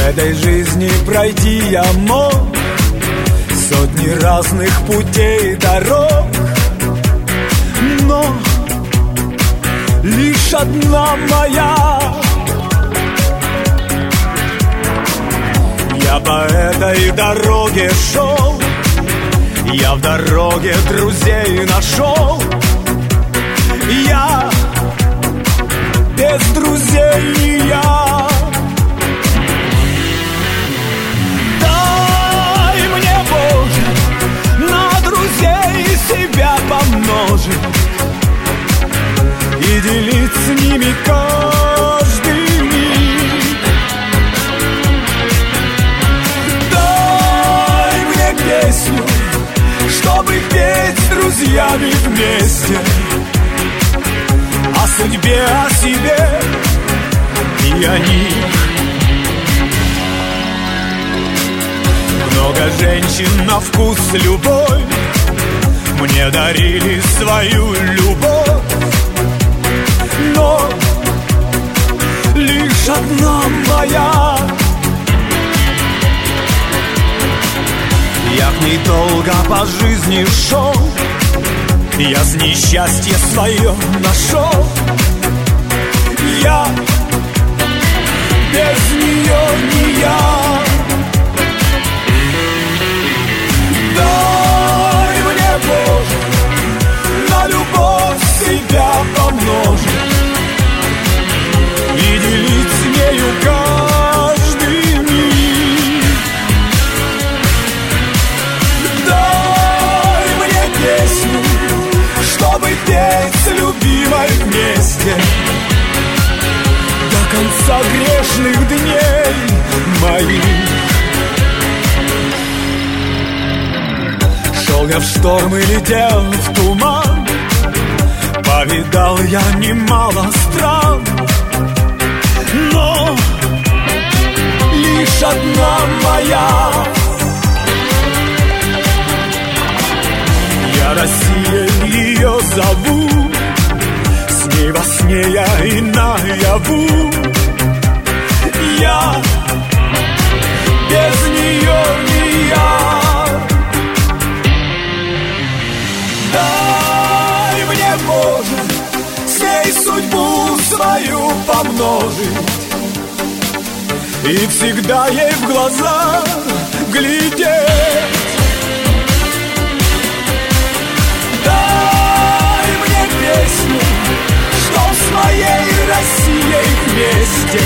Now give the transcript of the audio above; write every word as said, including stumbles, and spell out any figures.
этой жизни пройти я мог сотни разных путей и дорог, но лишь одна моя. Я по этой дороге шел, я в дороге друзей нашел. Я без друзей не я. Дай мне, Боже, на друзей себя помножить и делить с ними каждый миг. Дай мне песню, чтобы петь с друзьями вместе о судьбе, о себе и о них. Много женщин на вкус любовь мне дарили свою любовь, но лишь одна моя. Я к ней долго по жизни шел, я с несчастье свое нашел. Я без нее не я. Дай мне, Боже, на любовь себя помножить и делить с нею каждый миг. Дай мне песню, чтобы петь с любимой вместе до конца грешных дней моих. Шел я в шторм и летел в туман, повидал я немало стран, но лишь одна моя. Я Россия ее зову, с ней во сне я и наяву. Я без нее не я. Дай мне, Боже, с ней судьбу свою помножить и всегда ей в глаза глядеть. Дай мне песню, чтоб с моей Россией вместе